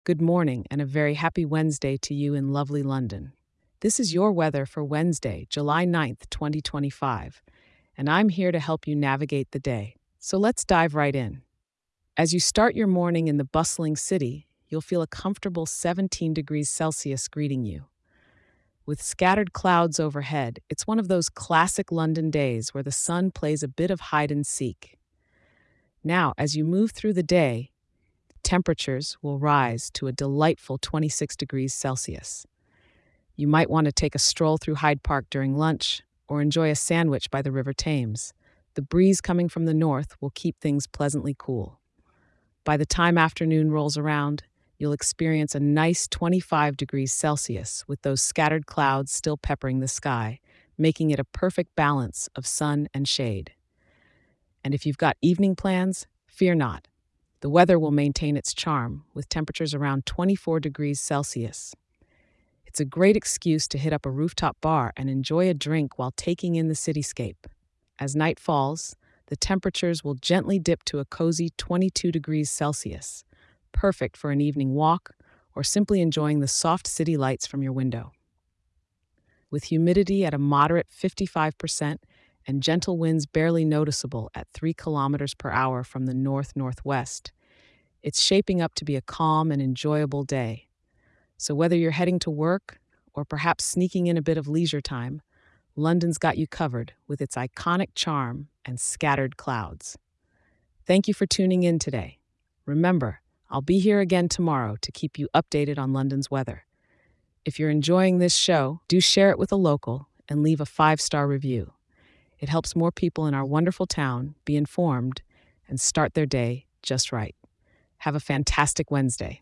Good morning and a very happy Wednesday to you in lovely London. This is your weather for Wednesday, July 9th, 2025, and I'm here to help you navigate the day. So let's dive right in. As you start your morning in the bustling city, you'll feel a comfortable 17 degrees Celsius greeting you. With scattered clouds overhead, it's one of those classic London days where the sun plays a bit of hide and seek. Now, as you move through the day, temperatures will rise to a delightful 26 degrees Celsius. You might want to take a stroll through Hyde Park during lunch or enjoy a sandwich by the River Thames. The breeze coming from the north will keep things pleasantly cool. By the time afternoon rolls around, you'll experience a nice 25 degrees Celsius with those scattered clouds still peppering the sky, making it a perfect balance of sun and shade. And if you've got evening plans, fear not. The weather will maintain its charm with temperatures around 24 degrees Celsius. It's a great excuse to hit up a rooftop bar and enjoy a drink while taking in the cityscape. As night falls, the temperatures will gently dip to a cozy 22 degrees Celsius, perfect for an evening walk or simply enjoying the soft city lights from your window. With humidity at a moderate 55% and gentle winds barely noticeable at 3 kilometers per hour from the north-northwest, it's shaping up to be a calm and enjoyable day. So whether you're heading to work or perhaps sneaking in a bit of leisure time, London's got you covered with its iconic charm and scattered clouds. Thank you for tuning in today. Remember, I'll be here again tomorrow to keep you updated on London's weather. If you're enjoying this show, do share it with a local and leave a 5-star review. It helps more people in our wonderful town be informed and start their day just right. Have a fantastic Wednesday.